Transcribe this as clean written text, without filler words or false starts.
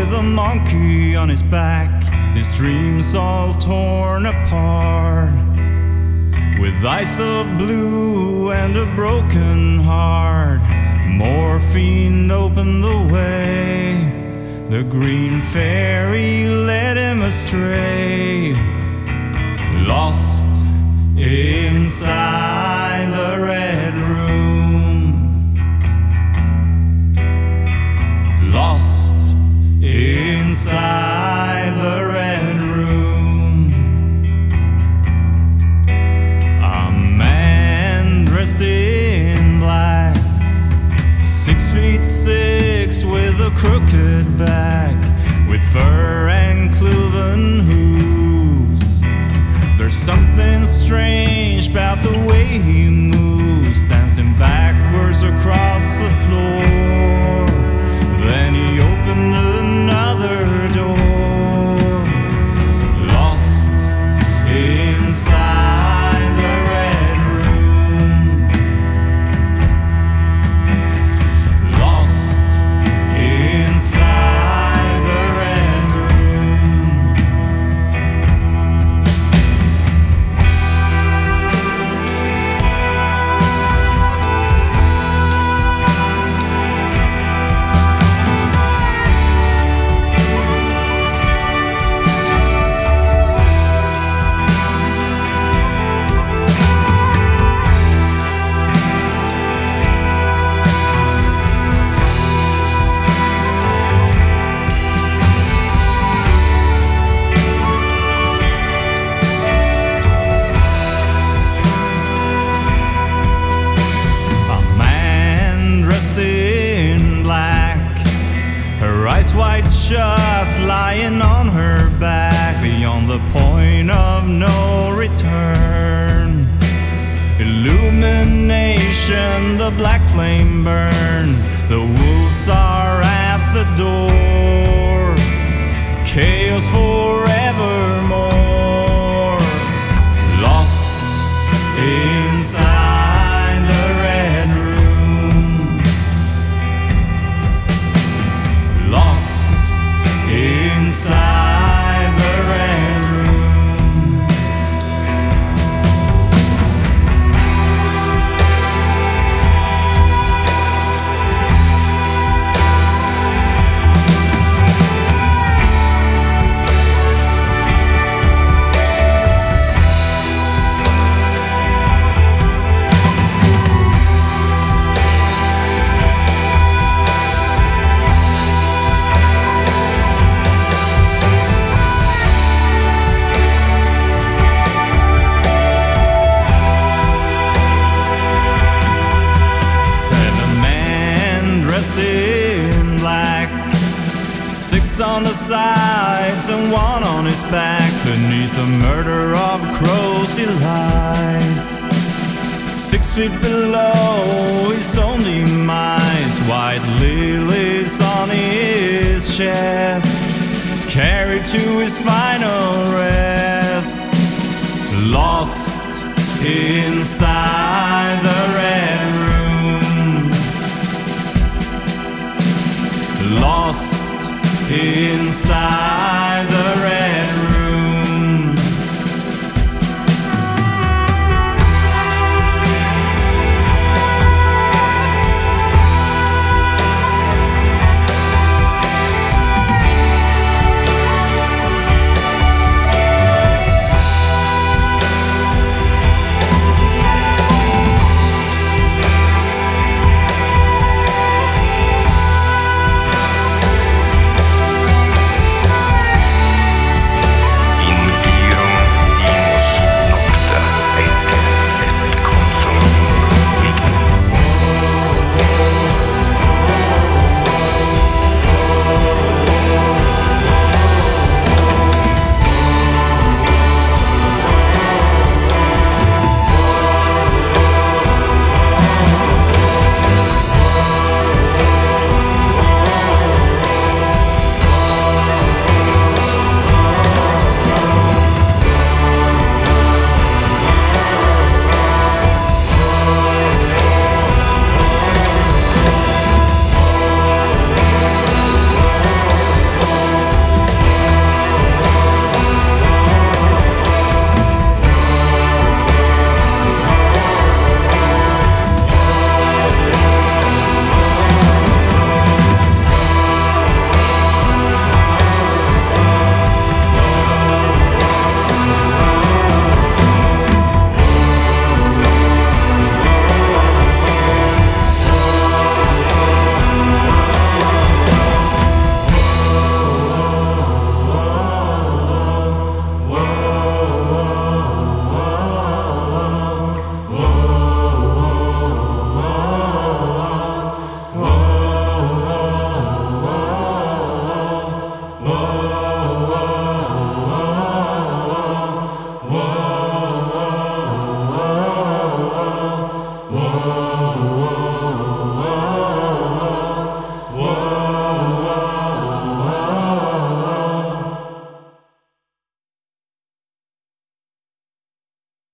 with a monkey on his back, his dreams all torn apart. With eyes of blue and a broken heart, morphine opened the way. The green fairy led him astray, lost inside the red room, lost inside the red room. A man dressed in black, 6'6" with a crooked back, with fur and cloven hooves. There's something strange about the way he moves, dancing backwards across the floor. Then he opened another door, lost inside the red room, lost inside the red room. Her eyes wide shut, lying on her back, beyond the point of no return. Illumination, the black flame burn. The wolves are at the door. Chaos forevermore. Lost inside the red room, lost inside the red room. In black, 6 on the sides and 1 on his back. Beneath the murder of crows he lies, 6 feet below his own demise. White lilies on his chest, carried to his final rest. Lost inside the red room, lost inside